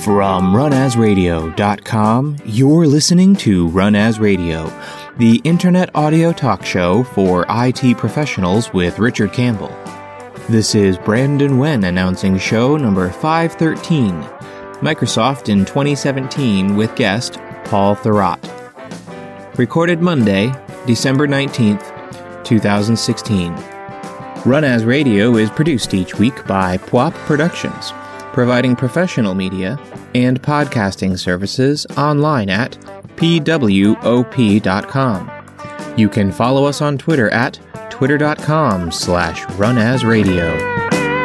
From runasradio.com, you're listening to Run As Radio, the internet audio talk show for IT professionals with Richard Campbell. This is Brandon Wen announcing show number 513, Microsoft in 2017 with guest Paul Thurrott. Recorded Monday, December 19th, 2016. Run As Radio is produced each week by PWOP Productions, providing professional media and podcasting services online at pwop.com. You can follow us on Twitter at twitter.com/runasradio.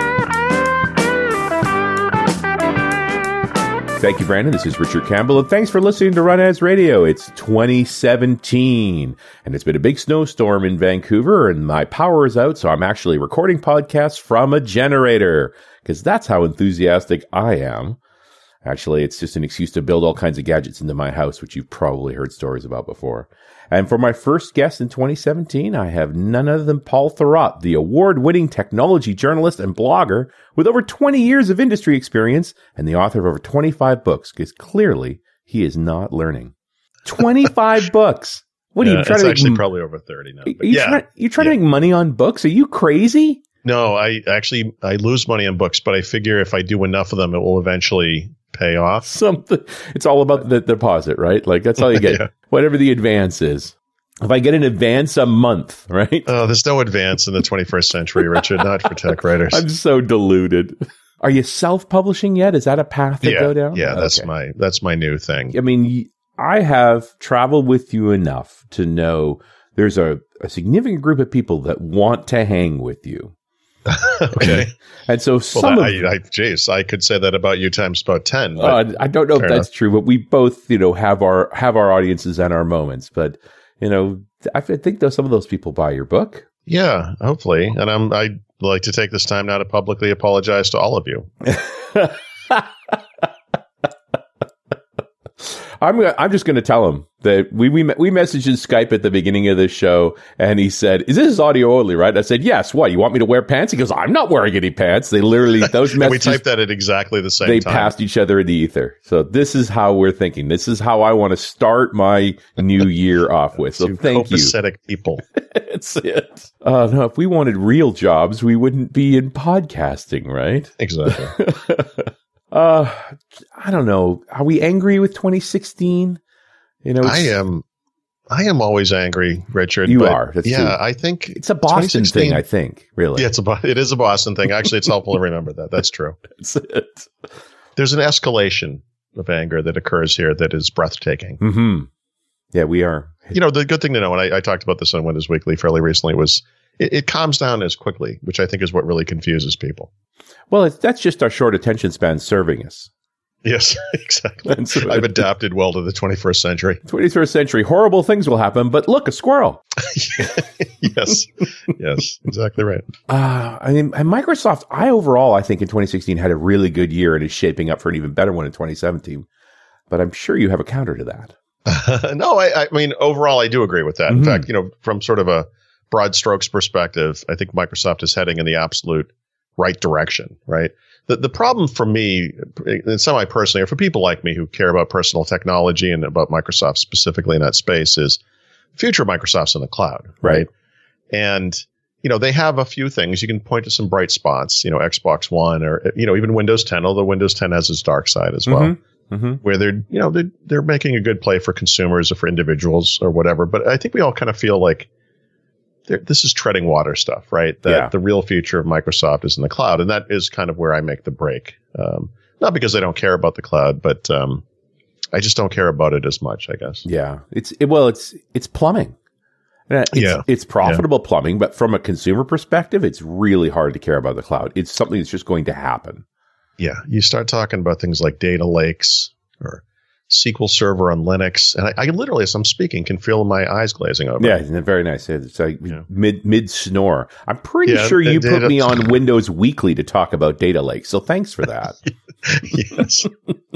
Thank you, Brandon. This is Richard Campbell, and thanks for listening to Run As Radio. It's 2017, and it's been a big snowstorm in Vancouver, and my power is out, so I'm actually recording podcasts from a generator, because that's how enthusiastic I am. Actually, it's just an excuse to build all kinds of gadgets into my house, which you've probably heard stories about before. And for my first guest in 2017, I have none other than Paul Thurrott, the award-winning technology journalist and blogger with over 20 years of industry experience and the author of over 25 books, because clearly he is not learning. 25 books! What are you trying to make? Actually probably over 30 now. You trying to make money on books? Are you crazy? No, I lose money on books, but I figure if I do enough of them, it will eventually pay off. Something. It's all about the deposit, right? Like, that's all you get. Yeah. Whatever the advance is. If I get an advance a month, right? Oh, there's no advance in the 21st century, Richard, not for tech writers. I'm so deluded. Are you self-publishing yet? Is that a path to go down? Yeah, that's my new thing. I mean, I have traveled with you enough to know there's a significant group of people that want to hang with you. Okay. And so I could say that about you times about 10. I don't know if that's true, but we both, have our audiences and our moments. But, I think some of those people buy your book. Yeah, hopefully. And I'd like to take this time now to publicly apologize to all of you. I'm just going to tell him that we messaged in Skype at the beginning of the show, and he said, "Is this audio only, right?" I said, "Yes." What, you want me to wear pants? He goes, "I'm not wearing any pants." They literally, those messages. We typed that at exactly the same time. They passed each other in the ether. So this is how we're thinking. This is how I want to start my new year off with. So thank you. Copacetic people. That's it. No, if we wanted real jobs, we wouldn't be in podcasting, right? Exactly. I don't know. Are we angry with 2016? I am always angry, Richard. You are. That's true. I think it's a Boston thing. I think, really. Yeah, it is a Boston thing. Actually, it's helpful to remember that. That's true. That's it. There's an escalation of anger that occurs here that is breathtaking. Mm-hmm. Yeah, we are. The good thing to know, and I talked about this on Windows Weekly fairly recently, was it calms down as quickly, which I think is what really confuses people. Well, that's just our short attention span serving us. Yes, exactly. I've adapted well to the 21st century. 21st century. Horrible things will happen, but look, a squirrel. Yes, exactly right. And Microsoft, I think in 2016 had a really good year and is shaping up for an even better one in 2017. But I'm sure you have a counter to that. No, I mean, overall, I do agree with that. Mm-hmm. In fact, from sort of a broad strokes perspective, I think Microsoft is heading in the absolute right direction, right? The problem for me, and semi-personally, or for people like me who care about personal technology and about Microsoft specifically in that space, is the future of Microsoft's in the cloud, right? And, they have a few things. You can point to some bright spots, Xbox One or, even Windows 10, although Windows 10 has its dark side as well, where they're making a good play for consumers or for individuals or whatever. But I think we all kind of feel like this is treading water stuff, right? That the real future of Microsoft is in the cloud. And that is kind of where I make the break. Not because I don't care about the cloud, but I just don't care about it as much, I guess. Yeah. It's plumbing. It's profitable plumbing, but from a consumer perspective, it's really hard to care about the cloud. It's something that's just going to happen. Yeah. You start talking about things like data lakes or SQL Server on Linux, and I literally, as I'm speaking, can feel my eyes glazing over. Yeah, very nice. It's like mid snore. I'm pretty sure you put me on Windows Weekly to talk about data lakes, so thanks for that. Yes.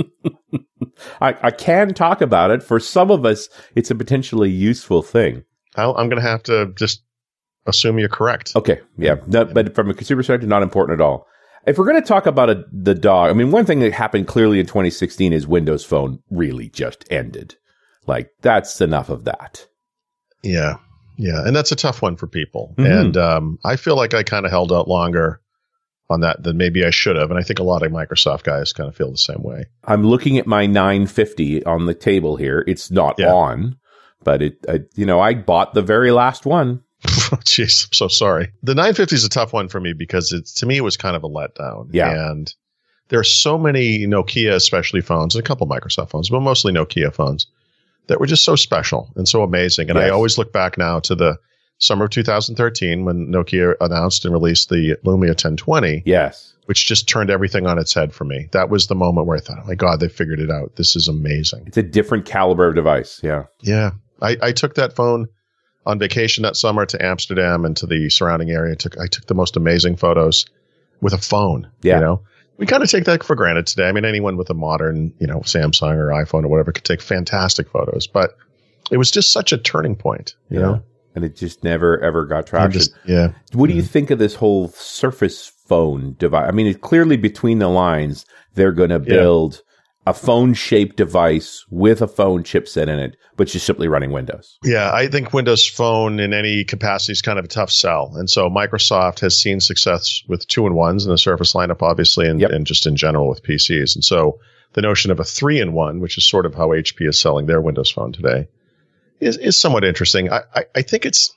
I can talk about it. For some of us, it's a potentially useful thing. I'm going to have to just assume you're correct. Okay, yeah. But from a consumer perspective, not important at all. If we're going to talk about the dog, I mean, one thing that happened clearly in 2016 is Windows Phone really just ended. Like, that's enough of that. Yeah. Yeah. And that's a tough one for people. Mm-hmm. And I feel like I kind of held out longer on that than maybe I should have. And I think a lot of Microsoft guys kind of feel the same way. I'm looking at my 950 on the table here. It's not on, but I bought the very last one. Jeez, I'm so sorry. The 950 is a tough one for me because to me, it was kind of a letdown. Yeah. And there are so many Nokia, especially phones, and a couple Microsoft phones, but mostly Nokia phones that were just so special and so amazing. And I always look back now to the summer of 2013 when Nokia announced and released the Lumia 1020. Yes. Which just turned everything on its head for me. That was the moment where I thought, oh my God, they figured it out. This is amazing. It's a different caliber of device. Yeah. Yeah. I took that phone on vacation that summer to Amsterdam and to the surrounding area. I took the most amazing photos with a phone. Yeah. You know, we kind of take that for granted today. I mean, anyone with a modern, Samsung or iPhone or whatever could take fantastic photos, but it was just such a turning point, you know? And it just never, ever got traction. What do you think of this whole Surface phone device? I mean, it's clearly between the lines, they're going to build a phone-shaped device with a phone chipset in it, but just simply running Windows. Yeah, I think Windows Phone in any capacity is kind of a tough sell. And so Microsoft has seen success with 2-in-1s in the Surface lineup, obviously, and just in general with PCs. And so the notion of a 3-in-1, which is sort of how HP is selling their Windows Phone today, is somewhat interesting. I think it's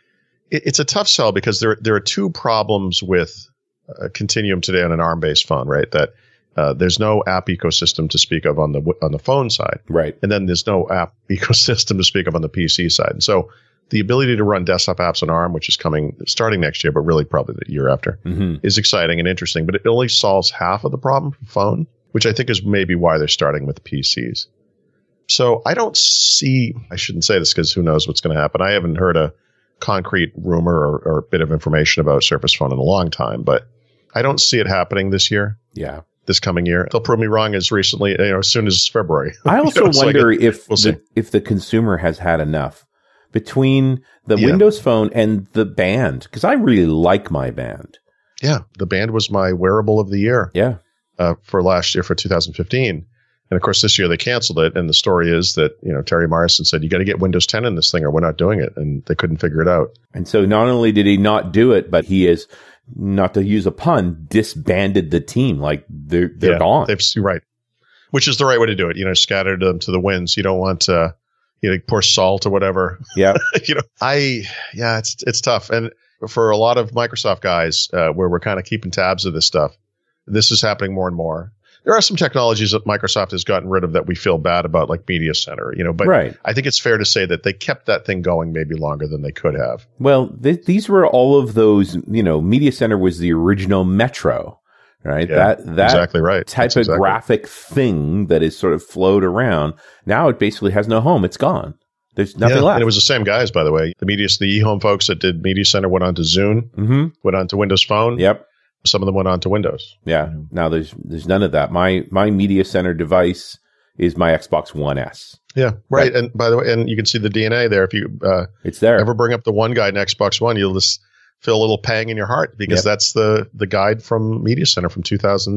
a tough sell because there are two problems with Continuum today on an ARM-based phone, right? That there's no app ecosystem to speak of on the phone side, right? And then there's no app ecosystem to speak of on the PC side. And so the ability to run desktop apps on ARM, which is starting next year, but really probably the year after, is exciting and interesting. But it only solves half of the problem for phone, which I think is maybe why they're starting with PCs. So I shouldn't say this because who knows what's going to happen. I haven't heard a concrete rumor or bit of information about Surface Phone in a long time, but I don't see it happening this year. Yeah. This coming year. They'll prove me wrong as recently, as soon as February. I also wonder if the consumer has had enough between the Windows Phone and the Band, because I really like my Band. Yeah. The Band was my wearable of the year. Yeah. For last year, for 2015. And of course, this year they canceled it. And the story is that, Terry Myerson said, you got to get Windows 10 in this thing or we're not doing it. And they couldn't figure it out. And so not only did he not do it, but he is, not to use a pun, disbanded the team. Like they're gone. Right. Which is the right way to do it. Scattered them to the winds. You don't want to, pour salt or whatever. Yeah. It's tough. And for a lot of Microsoft guys, where we're kind of keeping tabs of this stuff, this is happening more and more. There are some technologies that Microsoft has gotten rid of that we feel bad about, like Media Center, but I think it's fair to say that they kept that thing going maybe longer than they could have. Well, these were all of those, Media Center was the original Metro, right? Yeah, that exactly right. Type of graphic thing that is sort of float around. Now it basically has no home. It's gone. There's nothing left. And it was the same guys, by the way. The eHome folks that did Media Center went on to Zune, went on to Windows Phone. Yep. Some of them went on to Windows. Yeah. Now there's none of that. My Media Center device is my Xbox One S. Yeah. Right. And by the way, and you can see the DNA there. If you it's there. Ever bring up the One Guide in Xbox One, you'll just feel a little pang in your heart because that's the guide from Media Center from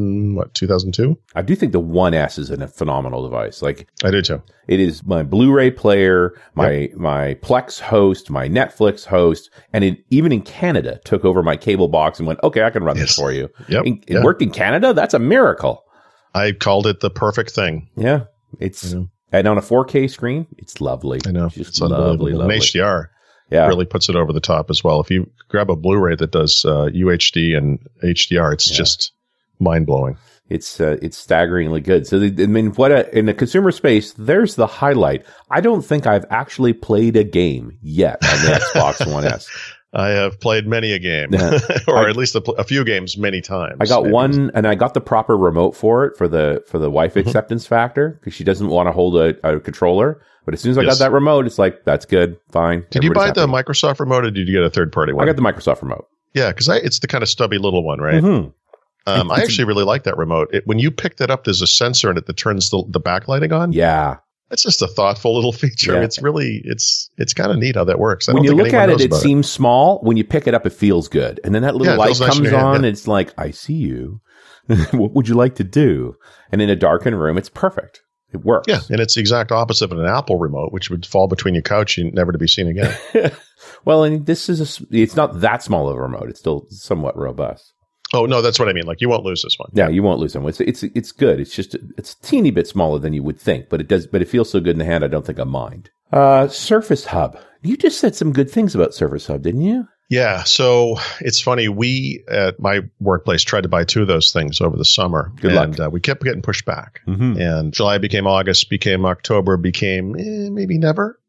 2002? I do think the One S is a phenomenal device. Like I do too. It is my Blu-ray player, my Plex host, my Netflix host, and it even in Canada took over my cable box and went, okay, I can run this for you. Yep. It worked in Canada? That's a miracle. I called it the perfect thing. Yeah. It's and on a 4K screen, it's lovely. I know. It's just lovely. And HDR really puts it over the top as well. If you grab a Blu-ray that does UHD and HDR, it's just mind-blowing. It's staggeringly good. So, in the consumer space, there's the highlight. I don't think I've actually played a game yet on the Xbox One S. I have played many a game, or at least a few games many times. I got one, and I got the proper remote for it for the wife acceptance factor because she doesn't want to hold a controller. But as soon as I got that remote, it's like, that's good, fine. Did you buy the Microsoft remote, or did you get a third-party one? I got the Microsoft remote. Yeah, because it's the kind of stubby little one, right? Mm-hmm. I actually really like that remote. When you pick that up, there's a sensor in it that turns the backlighting on. Yeah. It's just a thoughtful little feature. Yeah. It's really, it's kind of neat how that works. When you look at it, it seems small. When you pick it up, it feels good. And then that little light comes on, and it's like, I see you. What would you like to do? And in a darkened room, it's perfect. It works. Yeah, and it's the exact opposite of an Apple remote, which would fall between your couch and never to be seen again. Well, and this is it's not that small of a remote. It's still somewhat robust. Oh, no, that's what I mean. Like, you won't lose this one. Yeah, you won't lose them. It's good. It's just it's a teeny bit smaller than you would think, but it feels so good in the hand. I don't think I mind. Surface Hub. You just said some good things about Surface Hub, didn't you? Yeah. So it's funny. We at my workplace tried to buy 2 of those things over the summer. Good luck. And we kept getting pushed back. Mm-hmm. And July became August, became October, became maybe never,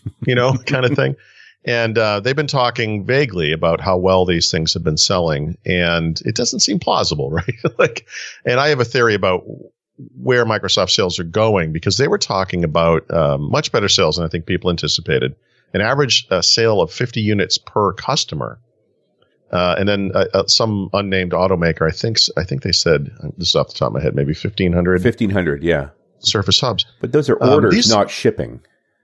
kind of thing. And they've been talking vaguely about how well these things have been selling, and it doesn't seem plausible, right? And I have a theory about where Microsoft sales are going, because they were talking about much better sales than I think people anticipated. An average sale of 50 units per customer, and then some unnamed automaker. I think they said, this is off the top of my head, maybe 1,500. 1,500, yeah. Surface Hubs, but those are orders, not shipping.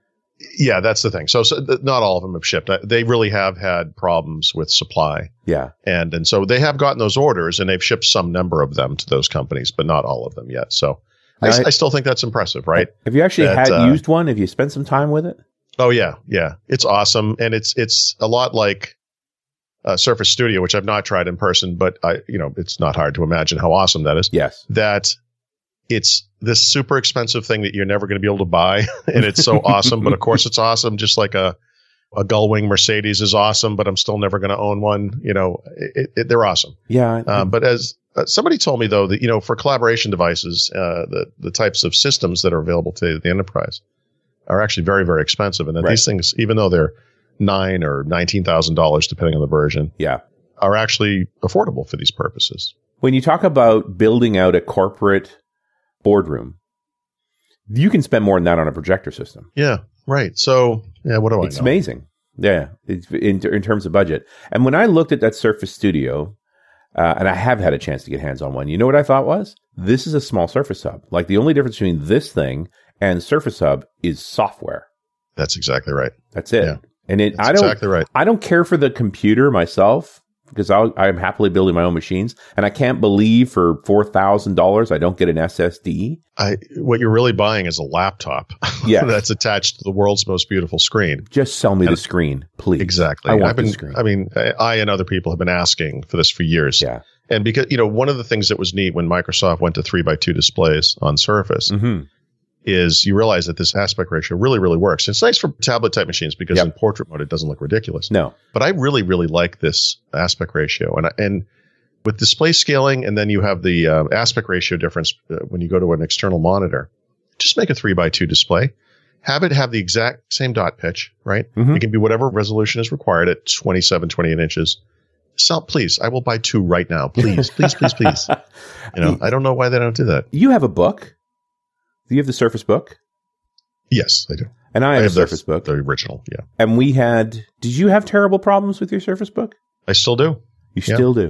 Yeah, that's the thing. So not all of them have shipped. They really have had problems with supply. Yeah. And so they have gotten those orders, and they've shipped some number of them to those companies, but not all of them yet. So I still think that's impressive, right? Have you actually used one? Have you spent some time with it? Oh, yeah. Yeah. It's awesome. And it's a lot like Surface Studio, which I've not tried in person, but it's not hard to imagine how awesome that is. Yes. That it's this super expensive thing that you're never going to be able to buy. And it's so awesome. But of course it's awesome. Just like a Gullwing Mercedes is awesome, but I'm still never going to own one. They're awesome. Yeah. But as somebody told me, though, that, for collaboration devices, the types of systems that are available to the enterprise are actually very, very expensive. And that these things, even though they're $9,000 or $19,000, depending on the version, are actually affordable for these purposes. When you talk about building out a corporate boardroom, you can spend more than that on a projector system. Yeah, right. So, what do I know? It's amazing. Yeah, it's in terms of budget. And when I looked at that Surface Studio, and I have had a chance to get hands on one, you know what I thought was? This is a small Surface Hub. Like, the only difference between this thing and Surface Hub is software. That's exactly right. That's it. Yeah. And exactly right. I don't care for the computer myself, because I'm happily building my own machines, and I can't believe for $4,000 I don't get an SSD. What you're really buying is a laptop that's attached to the world's most beautiful screen. Just sell me the screen, please. Exactly. I want the screen. I mean, I and other people have been asking for this for years. Yeah. And because, one of the things that was neat when Microsoft went to 3x2 displays on Surface is you realize that this aspect ratio really, really works. It's nice for tablet type machines because in portrait mode, it doesn't look ridiculous. No. But I really, really like this aspect ratio. And with display scaling, and then you have the aspect ratio difference when you go to an external monitor, just make a 3x2 display. Have it have the exact same dot pitch, right? It can be whatever resolution is required at 27, 28 inches. Please, I will buy 2 right now. Please, please, please, please. I don't know why they don't do that. You have a book. Do you have the Surface Book? Yes, I do. And I have the Surface Book. The original, yeah. And did you have terrible problems with your Surface Book? I still do. You still do?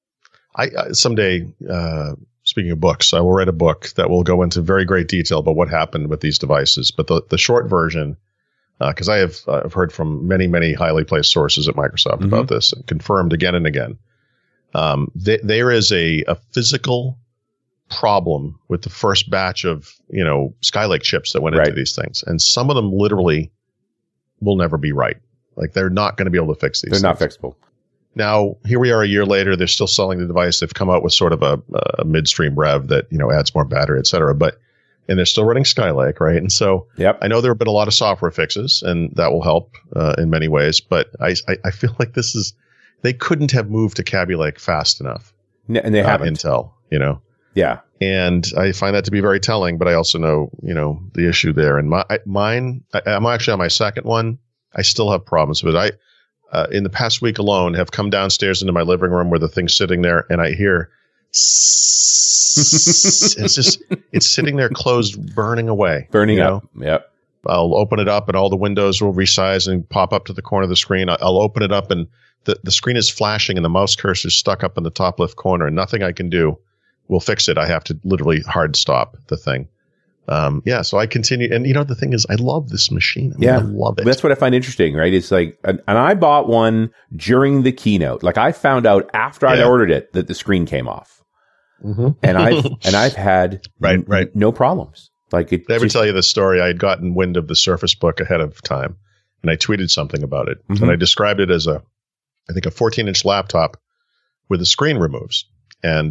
I someday, speaking of books, I will write a book that will go into very great detail about what happened with these devices. But the short version, because I've heard from many, many highly placed sources at Microsoft about this and confirmed again and again, there is a physical problem with the first batch of Skylake chips that went into these things, and some of them literally will never be right. Like, they're not going to be able to fix these. They're not fixable. Now, here we are a year later. They're still selling the device. They've come out with sort of a midstream rev that adds more battery, et cetera. And they're still running Skylake, right? And so I know there have been a lot of software fixes, and that will help in many ways. But I feel like they couldn't have moved to Kaby Lake fast enough. And they haven't. Intel, Yeah. And I find that to be very telling, but I also know, the issue there. And I'm actually on my second one. I still have problems with it. In the past week alone, have come downstairs into my living room where the thing's sitting there, and I hear it's sitting there closed, burning away. Burning up. Yep. I'll open it up and all the windows will resize and pop up to the corner of the screen. I'll open it up and the screen is flashing and the mouse cursor is stuck up in the top left corner, and nothing I can do will fix it. I have to literally hard stop the thing. So I continue. And the thing is, I love this machine. I love it. That's what I find interesting, right? It's like, and I bought one during the keynote. Like, I found out after I'd ordered it that the screen came off. and I've had right. no problems. Like it. Did I ever tell you the story? I had gotten wind of the Surface Book ahead of time, and I tweeted something about it, and I described it as I think a 14-inch laptop with the screen removes, and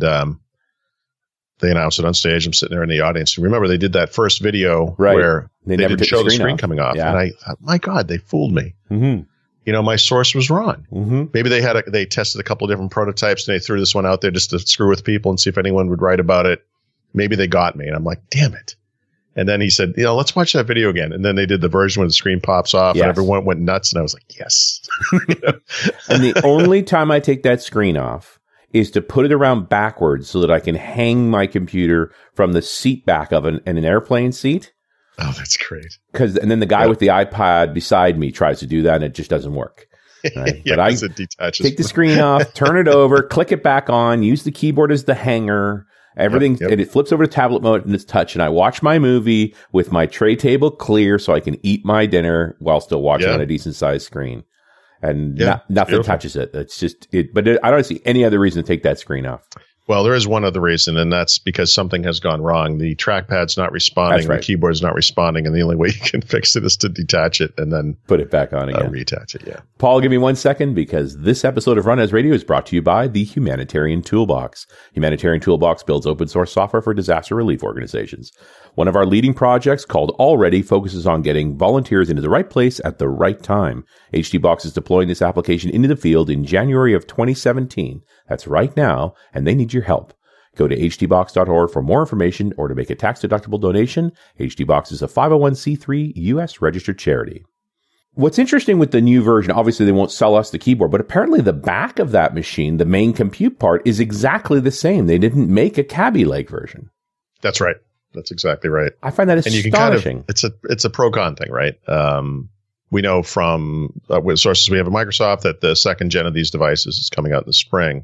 they announced it on stage. I'm sitting there in the audience. Remember, they did that first video where they didn't show the screen coming off, and I thought, my God, they fooled me. My source was wrong. Maybe they tested a couple of different prototypes and they threw this one out there just to screw with people and see if anyone would write about it. Maybe they got me, and I'm like, damn it. And then he said, let's watch that video again. And then they did the version where the screen pops off and everyone went nuts. And I was like, yes. And the only time I take that screen off is to put it around backwards so that I can hang my computer from the seat back of an airplane seat. Oh, that's great. And then the guy with the iPad beside me tries to do that and it just doesn't work. Right? But I it detaches. Take the screen off, turn it over, click it back on, use the keyboard as the hanger. Everything, and it flips over to tablet mode and it's touch. And I watch my movie with my tray table clear so I can eat my dinner while still watching on a decent sized screen. And nothing touches it. It's just but I don't see any other reason to take that screen off. Well, there is one other reason, and that's because something has gone wrong. The trackpad's not responding, the keyboard's not responding, and the only way you can fix it is to detach it and then put it back on again. Reattach it, Paul, give me 1 second, because this episode of Run As Radio is brought to you by the Humanitarian Toolbox. Humanitarian Toolbox builds open source software for disaster relief organizations. One of our leading projects, called Already, focuses on getting volunteers into the right place at the right time. HTBox is deploying this application into the field in January of 2017. That's right now, and they need your help. Go to htbox.org for more information or to make a tax-deductible donation. HTBox is a 501c3 U.S. registered charity. What's interesting with the new version, obviously they won't sell us the keyboard, but apparently the back of that machine, the main compute part, is exactly the same. They didn't make a Kaby Lake version. That's right. That's exactly right. I find that astonishing. It's a pro-con thing, right? We know from sources we have at Microsoft that the second gen of these devices is coming out in the spring.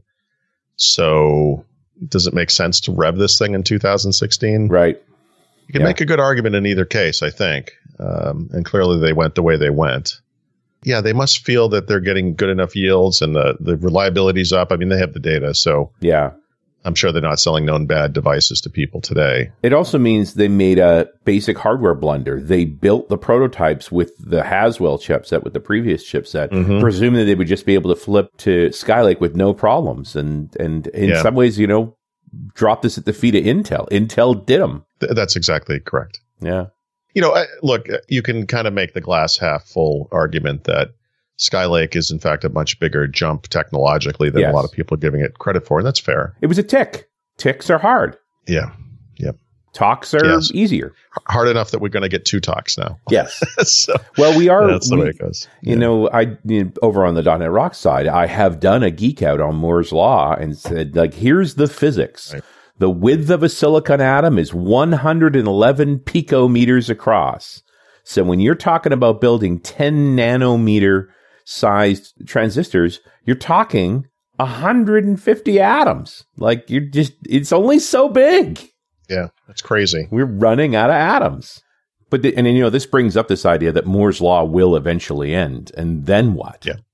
So does it make sense to rev this thing in 2016? Right. You can make a good argument in either case, I think. And clearly they went the way they went. Yeah, they must feel that they're getting good enough yields and the reliability's up. I mean, they have the data. So I'm sure they're not selling known bad devices to people today. It also means they made a basic hardware blunder. They built the prototypes with the Haswell chipset, with the previous chipset, presuming that they would just be able to flip to Skylake with no problems. And in some ways, drop this at the feet of Intel. Intel did them. That's exactly correct. Yeah. Look, you can kind of make the glass half full argument that Skylake is, in fact, a much bigger jump technologically than a lot of people are giving it credit for, and that's fair. It was a tick. Ticks are hard. Yeah. Yep. Talks are easier. Hard enough that we're going to get 2 talks now. Yes. Well, we are. That's the way it goes. Over on the .NET Rocks side, I have done a geek out on Moore's Law and said, here's the physics. Right. The width of a silicon atom is 111 picometers across. So when you're talking about building 10 nanometer sized transistors, you're talking 150 atoms. It's only so big. Yeah, that's crazy. We're running out of atoms. But this brings up this idea that Moore's Law will eventually end. And then what? Yeah.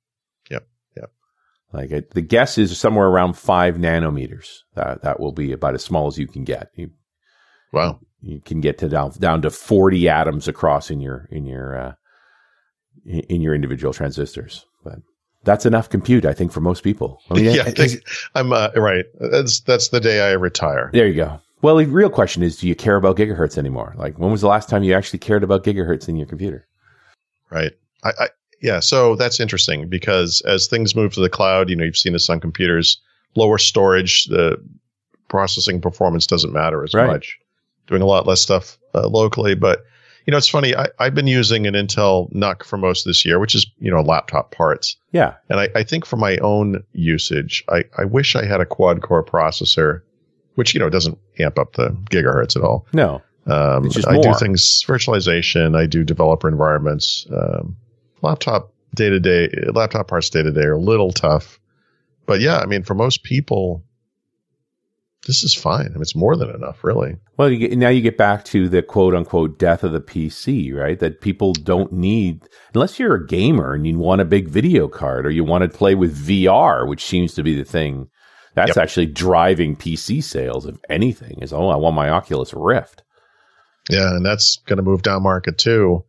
The guess is somewhere around 5 nanometers. That will be about as small as you can get. Wow. You can get to down to 40 atoms across in your individual transistors. But that's enough compute, I think, for most people. I think I'm right. That's the day I retire. There you go. Well, the real question is, do you care about gigahertz anymore? When was the last time you actually cared about gigahertz in your computer? Right. So that's interesting because as things move to the cloud, you've seen this on computers, lower storage, the processing performance doesn't matter as much. Doing a lot less stuff locally. But, it's funny. I've been using an Intel NUC for most of this year, which is, laptop parts. Yeah. And I think for my own usage, I wish I had a quad-core processor, which, doesn't amp up the gigahertz at all. No. It's just I do things, virtualization. I do developer environments. Laptop parts day-to-day are a little tough. But, for most people, this is fine. It's more than enough, really. Well, now you get back to the quote-unquote death of the PC, right? That people don't need, unless you're a gamer and you want a big video card or you want to play with VR, which seems to be the thing That's actually driving PC sales, if anything, is, I want my Oculus Rift. Yeah, and that's going to move down market too.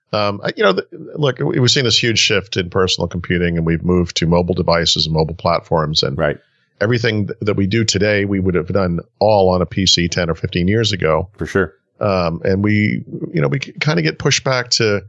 Look, we've seen this huge shift in personal computing, and we've moved to mobile devices and mobile platforms. And everything that we do today, we would have done all on a PC 10 or 15 years ago. For sure. And we kind of get pushed back to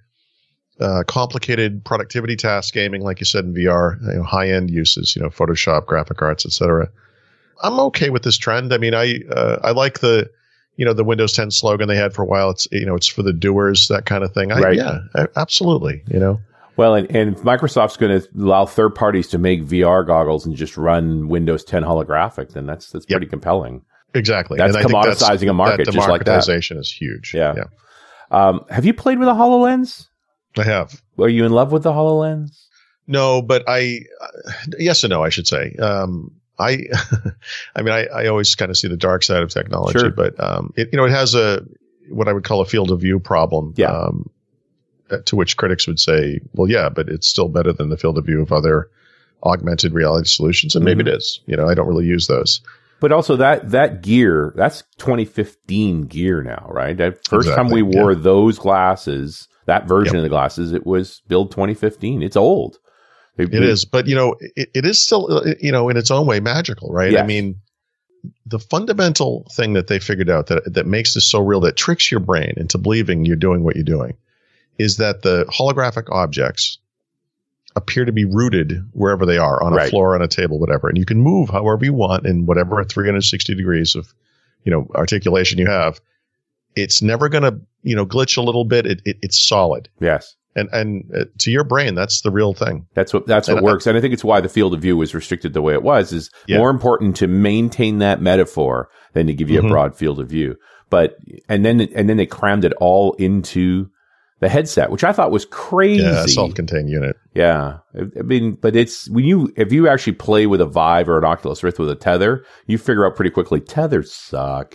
complicated productivity task gaming, like you said, in VR, high-end uses, Photoshop, graphic arts, etc. I'm okay with this trend. I mean, I like the Windows 10 slogan they had for a while. It's for the doers, that kind of thing. Yeah, absolutely. Well, and if Microsoft's going to allow third parties to make VR goggles and just run Windows 10 holographic, then that's pretty compelling. Exactly. That's commoditizing a market just like that. Democratization is huge. Yeah. Have you played with a HoloLens? I have. Are you in love with the HoloLens? No, but yes and no, I should say. I always kind of see the dark side of technology, but it has what I would call a field of view problem. Yeah. To which critics would say, well, yeah, but it's still better than the field of view of other augmented reality solutions, and maybe it is. I don't really use those. But also that gear, that's 2015 gear now, right? That first time we wore those glasses, that version of the glasses, it was build 2015. It's old. It is, but it is still, in its own way magical, right? Yes. I mean, the fundamental thing that they figured out that makes this so real, that tricks your brain into believing you're doing what you're doing, is that the holographic objects appear to be rooted wherever they are, on a floor, on a table, whatever, and you can move however you want in whatever 360 degrees of, articulation you have. It's never going to, glitch a little bit. It's solid. Yes. And to your brain, that's the real thing. That's what works. And I think it's why the field of view was restricted the way it was, is more important to maintain that metaphor than to give you a broad field of view. But, and then they crammed it all into the headset, which I thought was crazy. Yeah, self-contained unit. Yeah. I mean, but it's, if you actually play with a Vive or an Oculus Rift with a tether, you figure out pretty quickly, tethers suck.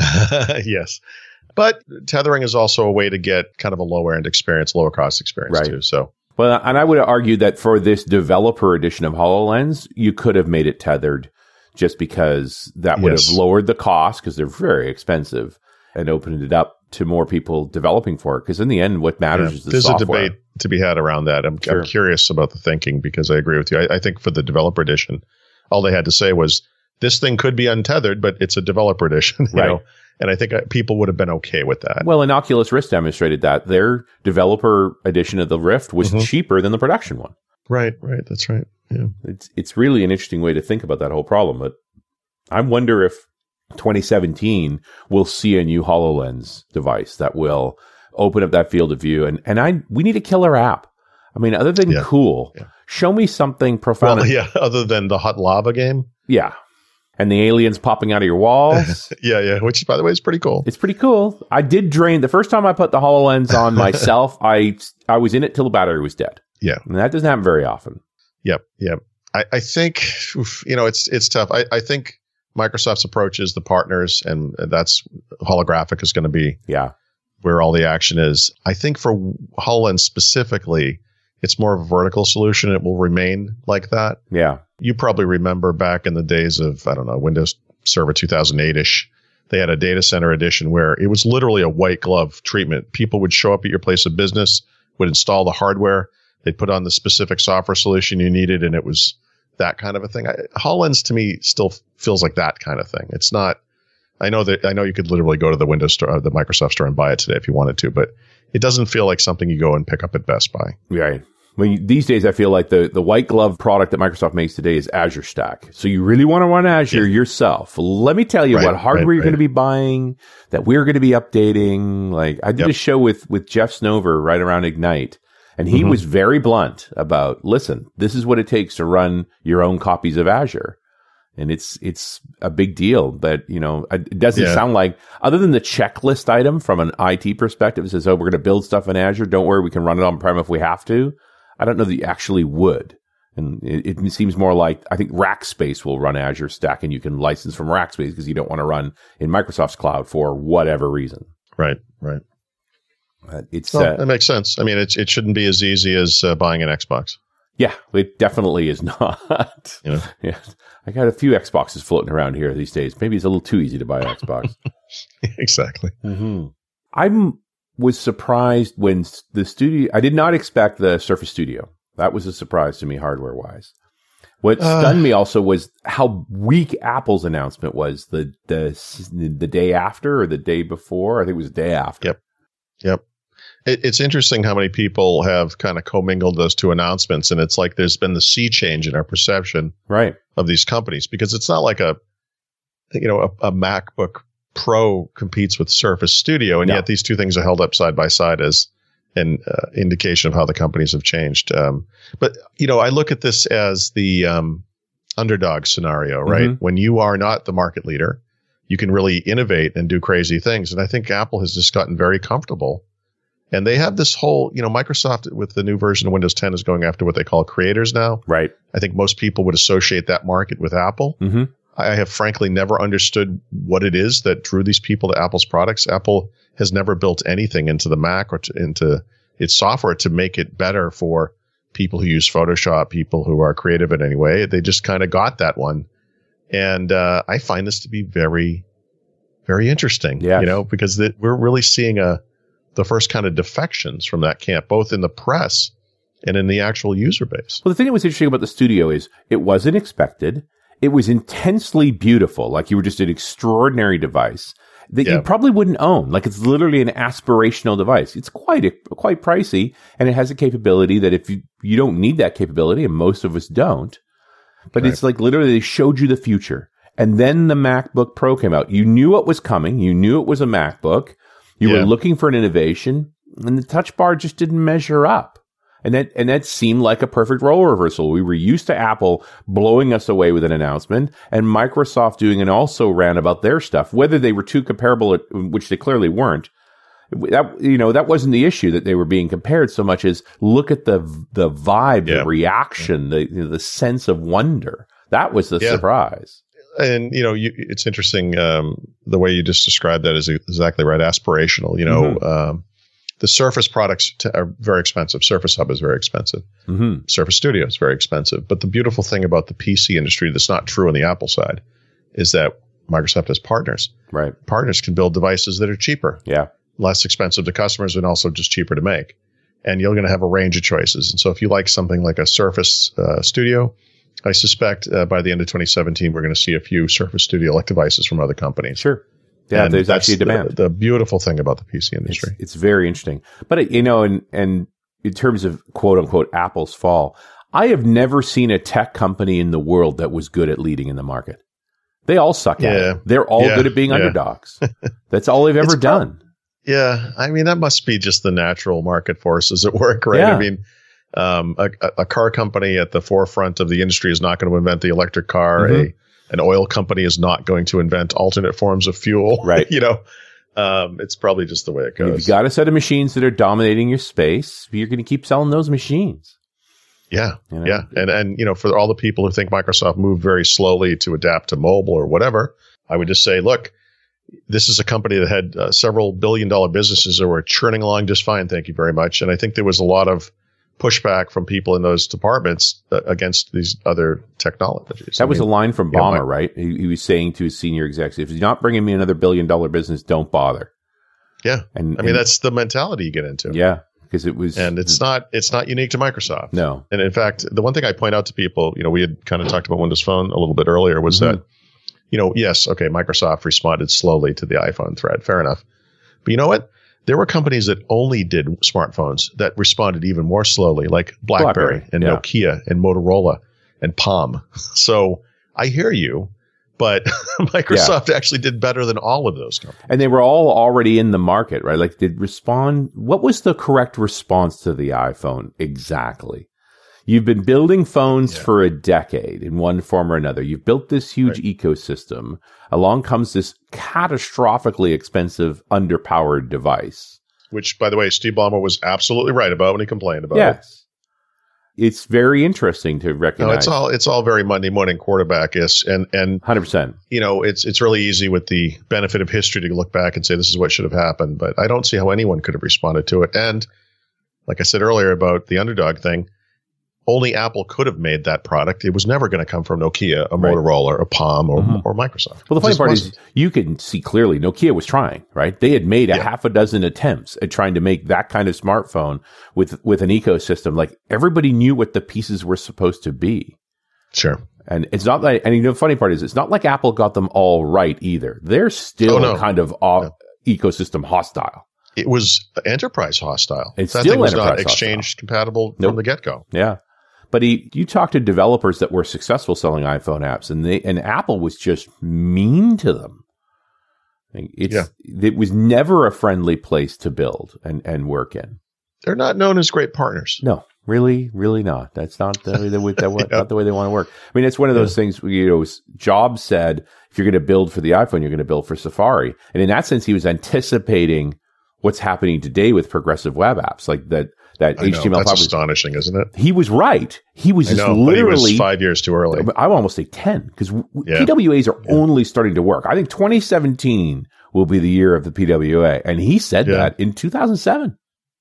Yes. But tethering is also a way to get kind of a lower end experience, lower cost experience too. So, well, and I would argue that for this developer edition of HoloLens, you could have made it tethered, just because that would have lowered the cost, because they're very expensive, and opened it up to more people developing for it. Because in the end, what matters is the software. There's a debate to be had around that. I'm curious about the thinking, because I agree with you. I think for the developer edition, all they had to say was, this thing could be untethered, but it's a developer edition, you know? And I think people would have been okay with that. Well, and Oculus Rift demonstrated that. Their developer edition of the Rift was cheaper than the production one. Right. That's right. Yeah. It's really an interesting way to think about that whole problem. But I wonder if 2017 we'll see a new HoloLens device that will open up that field of view. And we need a killer app. I mean, other than cool, show me something profound. Well, other than the hot lava game. Yeah. And the aliens popping out of your walls. Yeah. Which, by the way, is pretty cool. It's pretty cool. I did drain. The first time I put the HoloLens on myself, I was in it till the battery was dead. Yeah. And that doesn't happen very often. Yep. I think, it's tough. I think Microsoft's approach is the partners, and that's holographic is going to be where all the action is. I think for HoloLens specifically, it's more of a vertical solution. It will remain like that. Yeah. You probably remember back in the days of, I don't know, Windows Server 2008-ish, they had a data center edition where it was literally a white glove treatment. People would show up at your place of business, would install the hardware, they'd put on the specific software solution you needed, and it was that kind of a thing. HoloLens to me still feels like that kind of thing. It's not, I know you could literally go to the Windows store, the Microsoft store, and buy it today if you wanted to, but it doesn't feel like something you go and pick up at Best Buy. Right. These days, I feel like the white glove product that Microsoft makes today is Azure Stack. So you really want to run Azure yourself. Let me tell you what hardware you're going to be buying, that we're going to be updating. Like, I did a show with Jeff Snover right around Ignite, and he was very blunt about, listen, this is what it takes to run your own copies of Azure. And it's a big deal, but it doesn't sound like, other than the checklist item from an IT perspective, it says, oh, we're going to build stuff in Azure. Don't worry, we can run it on-prem if we have to. I don't know that you actually would. And it seems more like, I think Rackspace will run Azure Stack, and you can license from Rackspace because you don't want to run in Microsoft's cloud for whatever reason. Right. That makes sense. I mean, it shouldn't be as easy as buying an Xbox. Yeah, it definitely is not. You know? Yeah, I got a few Xboxes floating around here these days. Maybe it's a little too easy to buy an Xbox. Exactly. Mm-hmm. I was surprised when the studio. I did not expect the Surface Studio. That was a surprise to me, hardware-wise. What stunned me also was how weak Apple's announcement was the day after or the day before. I think it was the day after. Yep. It's interesting how many people have kind of commingled those two announcements, and it's like there's been the sea change in our perception of these companies, because it's not like a MacBook Pro competes with Surface Studio, and yet these two things are held up side by side as an indication of how the companies have changed. But I look at this as the underdog scenario, right? Mm-hmm. When you are not the market leader, you can really innovate and do crazy things. And I think Apple has just gotten very comfortable. And they have this whole, Microsoft with the new version of Windows 10 is going after what they call creators now. Right. I think most people would associate that market with Apple. Mm-hmm. I have frankly never understood what it is that drew these people to Apple's products. Apple has never built anything into the Mac or into its software to make it better for people who use Photoshop, people who are creative in any way. They just kind of got that one. And I find this to be very, very interesting, because we're really seeing the first kind of defections from that camp, both in the press and in the actual user base. Well, the thing that was interesting about the Studio is it wasn't expected. It was intensely beautiful. Like you were just an extraordinary device that you probably wouldn't own. Like it's literally an aspirational device. It's quite pricey, and it has a capability that if you don't need that capability, and most of us don't, but it's like literally they showed you the future. And then the MacBook Pro came out. You knew what was coming. You knew it was a MacBook. You were looking for an innovation, and the touch bar just didn't measure up. And that seemed like a perfect role reversal. We were used to Apple blowing us away with an announcement, and Microsoft doing an also ran about their stuff. Whether they were too comparable, which they clearly weren't, that wasn't the issue that they were being compared so much as look at the vibe, the reaction, the sense of wonder. That was the surprise. And, it's interesting, the way you just described that is exactly right. Aspirational, the Surface products are very expensive. Surface Hub is very expensive. Mm-hmm. Surface Studio is very expensive. But the beautiful thing about the PC industry that's not true on the Apple side is that Microsoft has partners. Right. Partners can build devices that are cheaper. Yeah. Less expensive to customers and also just cheaper to make. And you're going to have a range of choices. And so if you like something like a Surface Studio, I suspect by the end of 2017, we're going to see a few Surface Studio-like devices from other companies. Sure. Yeah, and there's actually a demand. The beautiful thing about the PC industry. It's very interesting. But, and in terms of quote-unquote Apple's fall, I have never seen a tech company in the world that was good at leading in the market. They all suck at it. They're all good at being underdogs. That's all they've ever done. Yeah. I mean, that must be just the natural market forces at work, right? Yeah. I mean, a car company at the forefront of the industry is not going to invent the electric car. Mm-hmm. An oil company is not going to invent alternate forms of fuel. Right. It's probably just the way it goes. You've got a set of machines that are dominating your space. You're going to keep selling those machines. Yeah. Yeah. And for all the people who think Microsoft moved very slowly to adapt to mobile or whatever, I would just say, look, this is a company that had several billion-dollar businesses that were churning along just fine. Thank you very much. And I think there was a lot of pushback from people in those departments against these other technologies. That was a line from Ballmer, right? He was saying to his senior executives, if you're not bringing me another billion-dollar business, don't bother. Yeah. And that's the mentality you get into. Yeah. Because it was. And it's not unique to Microsoft. No. And in fact, the one thing I point out to people, we had kind of talked about Windows Phone a little bit earlier, was that, yes, okay, Microsoft responded slowly to the iPhone threat. Fair enough. But you know what? There were companies that only did smartphones that responded even more slowly, like BlackBerry and Nokia and Motorola and Palm. So I hear you, but Microsoft actually did better than all of those companies. And they were all already in the market, right? Like, what was the correct response to the iPhone exactly? You've been building phones for a decade in one form or another. You've built this huge ecosystem. Along comes this catastrophically expensive, underpowered device. Which, by the way, Steve Ballmer was absolutely right about when he complained about it. It's very interesting to recognize. No, it's all very Monday morning quarterback-ish. And 100%. It's really easy with the benefit of history to look back and say this is what should have happened. But I don't see how anyone could have responded to it. And like I said earlier about the underdog thing, only Apple could have made that product. It was never going to come from Nokia, a Motorola, a Palm, or Microsoft. Well, the funny part is you can see clearly Nokia was trying, right? They had made a half a dozen attempts at trying to make that kind of smartphone with an ecosystem. Like everybody knew what the pieces were supposed to be. Sure. And it's not like, and the funny part is it's not like Apple got them all right either. They're still kind of ecosystem hostile. It was enterprise hostile. It's that still thing was enterprise not exchange compatible from the get-go. Yeah. But you talk to developers that were successful selling iPhone apps, and Apple was just mean to them. It was never a friendly place to build and work in. They're not known as great partners. No, really, really not. That's not the way not the way they want to work. I mean, it's one of those things. Jobs said, if you're going to build for the iPhone, you're going to build for Safari, and in that sense, he was anticipating what's happening today with progressive web apps, like that HTML5. That's astonishing, isn't it? He was right. He was literally but he was 5 years too early. I would almost say 10, because PWAs are only starting to work. I think 2017 will be the year of the PWA, and he said that in 2007.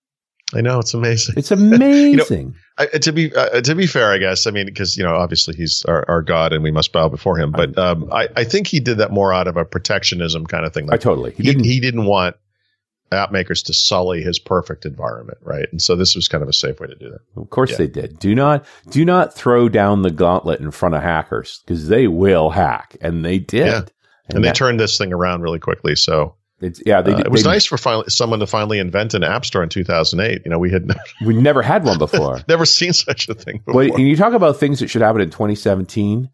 I know, it's amazing. It's amazing. To be fair, I guess, I mean, because obviously he's our God and we must bow before him. But I think he did that more out of a protectionism kind of thing. Like, he didn't want app makers to sully his perfect environment, right? And so this was kind of a safe way to do that. Of course they did. Do not throw down the gauntlet in front of hackers, because they will hack, and they did. Yeah. And they turned this thing around really quickly. So it was nice for someone to finally invent an app store in 2008. We never had one before. Never seen such a thing before. Well, and you talk about things that should happen in 2017.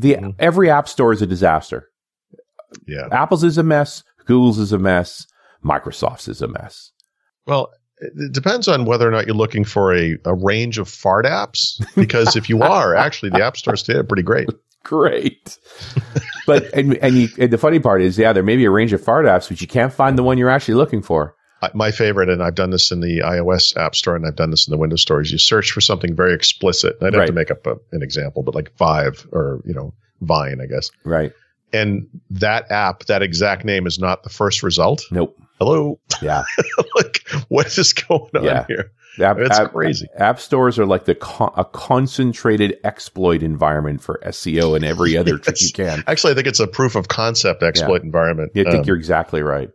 Every app store is a disaster. Yeah, Apple's is a mess. Google's is a mess. Microsoft's is a mess. Well, it depends on whether or not you're looking for a range of fart apps. Because if you are, actually, the app stores today are pretty great. Great. But and the funny part is, there may be a range of fart apps, but you can't find the one you're actually looking for. My favorite, and I've done this in the iOS app store and I've done this in the Windows store, is you search for something very explicit. I'd have to make up an example, but like Vive or, Vine, I guess. Right. And that app, that exact name is not the first result. Nope. Hello. Yeah. Like, what is going on here? It's crazy. App stores are like a concentrated exploit environment for SEO and every other trick you can. Actually, I think it's a proof of concept exploit environment. I think you're exactly right.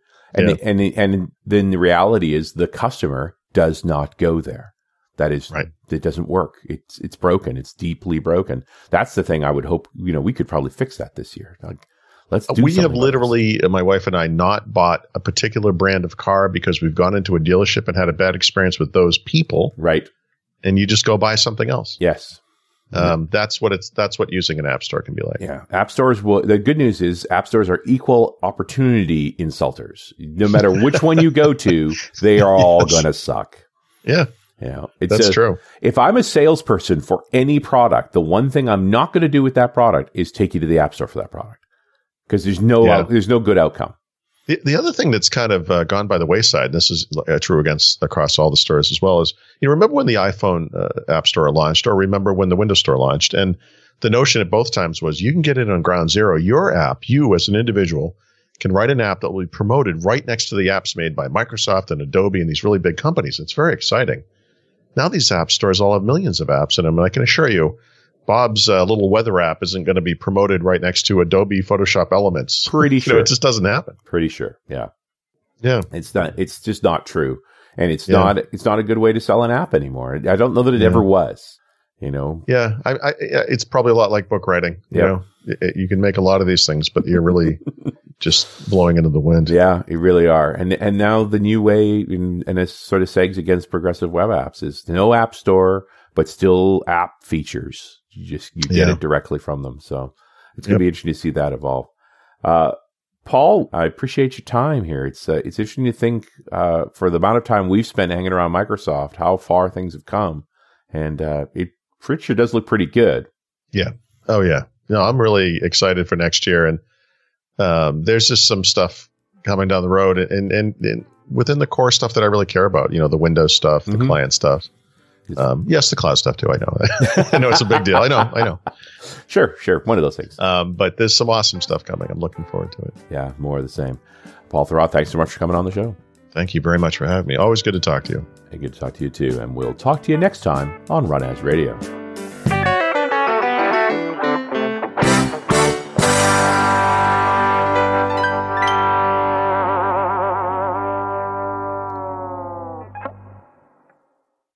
And then the reality is the customer does not go there. That is right. It doesn't work. It's broken. It's deeply broken. That's the thing I would hope, we could probably fix that this year. Like, we have literally, my wife and I, not bought a particular brand of car because we've gone into a dealership and had a bad experience with those people. Right. And you just go buy something else. Yes. That's what using an app store can be like. Yeah. App stores the good news is app stores are equal opportunity insulters. No matter which one you go to, they are all going to suck. Yeah. That's true. If I'm a salesperson for any product, the one thing I'm not going to do with that product is take you to the app store for that product. Because there's no good outcome. The other thing that's kind of gone by the wayside, and this is true across all the stores as well, is remember when the iPhone App Store launched, or remember when the Windows Store launched, and the notion at both times was you can get it on ground zero. Your app, you as an individual, can write an app that will be promoted right next to the apps made by Microsoft and Adobe and these really big companies. It's very exciting. Now these app stores all have millions of apps in them, and I can assure you, Bob's little weather app isn't going to be promoted right next to Adobe Photoshop Elements. Pretty sure. It just doesn't happen. Pretty sure. Yeah. Yeah. It's just not true. And it's not a good way to sell an app anymore. I don't know that it ever was, Yeah. It's probably a lot like book writing. You can make a lot of these things, but you're really just blowing into the wind. Yeah, you really are. And now the new way, and it sort of segs against progressive web apps, is no app store, but still app features. You get it directly from them. So it's going to be interesting to see that evolve. Paul, I appreciate your time here. It's interesting to think for the amount of time we've spent hanging around Microsoft, how far things have come. And it sure does look pretty good. Yeah. Oh, yeah. No, I'm really excited for next year. And there's just some stuff coming down the road and within the core stuff that I really care about, the Windows stuff, the client stuff. Yes, the cloud stuff too. I know. I know it's a big deal. I know. Sure. One of those things. But there's some awesome stuff coming. I'm looking forward to it. Yeah, more of the same. Paul Thurrott, thanks so much for coming on the show. Thank you very much for having me. Always good to talk to you. Hey, good to talk to you too. And we'll talk to you next time on Run As Radio.